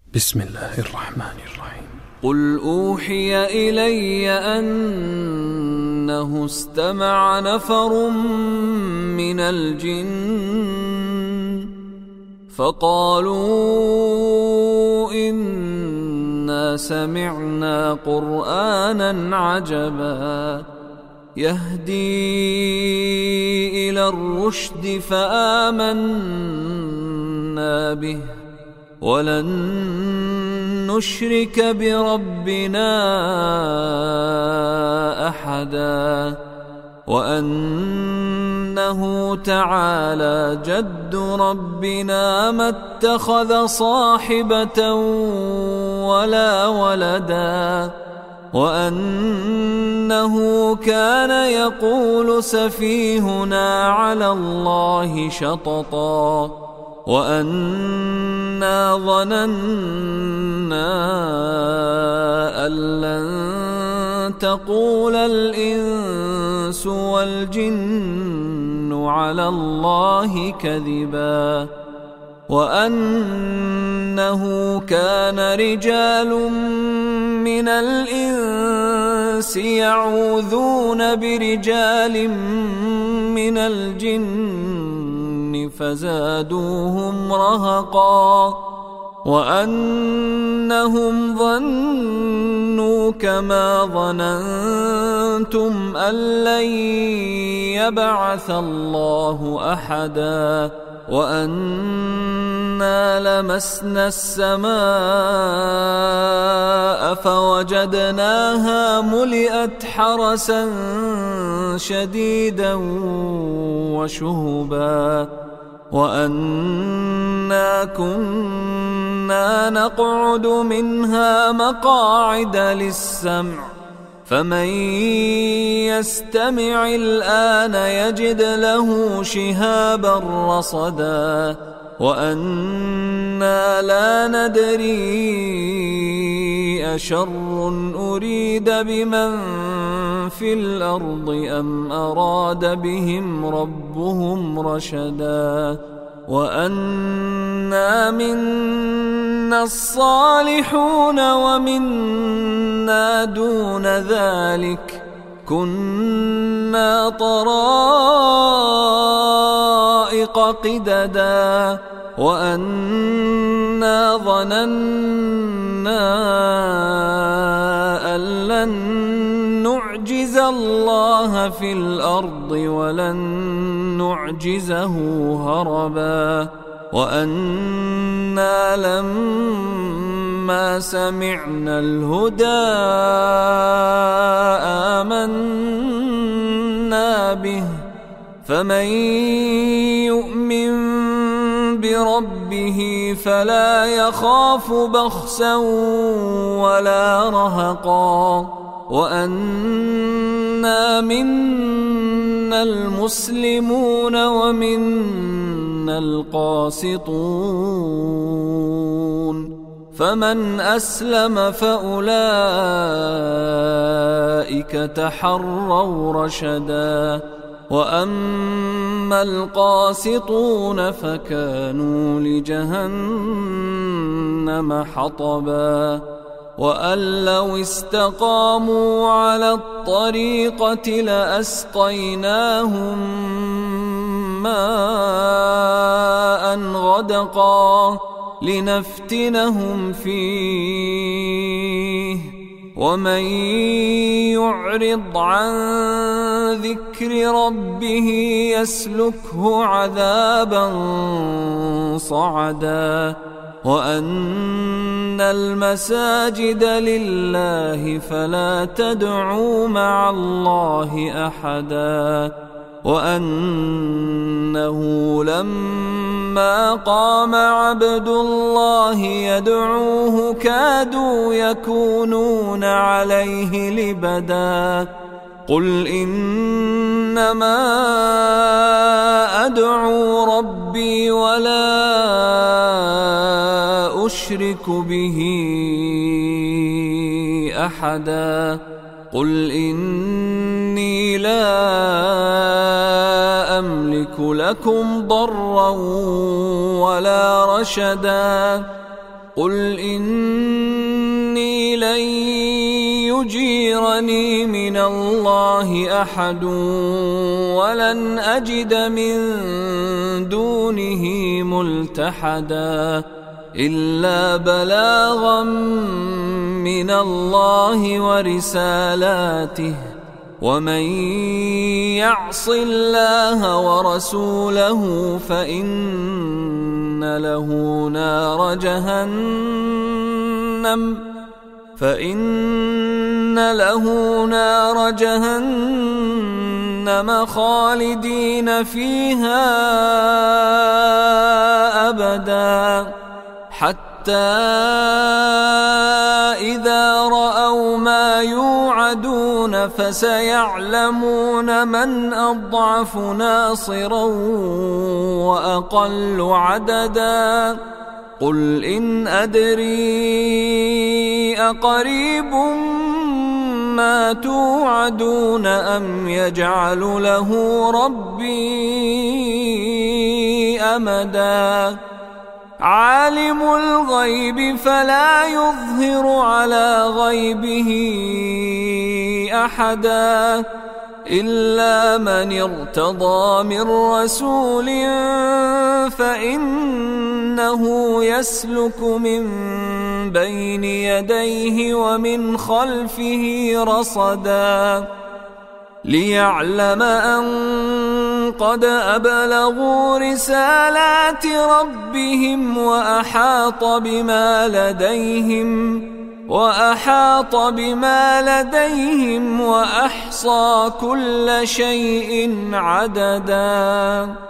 بسم الله الرحمن الرحيم. قل أوحي إلي أنه استمع نفر من الجن فقالوا إنا سمعنا قرآنا عجبا يهدي إلى الرشد فآمنا به ولن نشرك بربنا أحدا وأنه تعالى جد ربنا ما اتخذ صاحبة ولا ولدا وأنه كان يقول سفيهنا على الله شططا وأنا ظننا أن لن تقول الإنس والجن على الله كذبا وأنه كان رجال من الإنس يعوذون برجال من الجن فزادوهم رهقا وأنهم ظنوا كما ظننتم أن لن يبعث الله أحدا وأنا لمسنا السماء فوجدناها ملئت حرسا شديدا وشهبا وأنا كنا نقعد منها مقاعد للسمع فمن يستمع الآن يجد له شهابا رصدا وأنا لا ندري أشر أريد بمن في الأرض أم أراد بهم ربهم رشدا وأنا منا الصالحون ومنا دون ذلك كنا طرائق قددا وأنا ظننا أن لن نعجز الله في الأرض ولن نعجزه هربا وأنا لما سمعنا الهدى آمنا به فمن يؤمن بربه فلا يخاف بخسا ولا رهقا وأنا منا المسلمون ومنا القاسطون فمن أسلم فأولئك تحروا رشدا وأما القاسطون فكانوا لجهنم حطبا وأن لو استقاموا على الطريقة لأسقيناهم ماء غدقا لنفتنهم فيه ومن يعرض عن ذكر ربه يسلكه عذابا صعدا وأن المساجد لله فلا تدعوا مع الله أحدا وأنه لما قام عبد الله يدعوه كادوا يكونون عليه لبدا قل إنما أدعو ربي ولا أشرك به أحدا قل إني لا أملك لكم ضرا ولا رشدا قل إني لن يجيرني من الله أحد ولن أجد من دونه ملتحدا إلا بلاغا من الله ورسالاته ومن يعص الله ورسوله فإن له نار جهنم خالدين فيها أبدا حتى إذا رأوا ما يوعدون فسيعلمون من أضعف ناصرا وأقل عددا قل إن أدري أقريب ما توعدون أم يجعل له ربي أمدا عالم الغيب فلا يظهر على غيبه أحدا إلا من ارتضى من رسول فإنه يسلك من بين يديه ومن خلفه رصدا ليعلم أن قد أبلغوا رسالات ربهم وأحاط بما لديهم وأحصى كل شيء عددا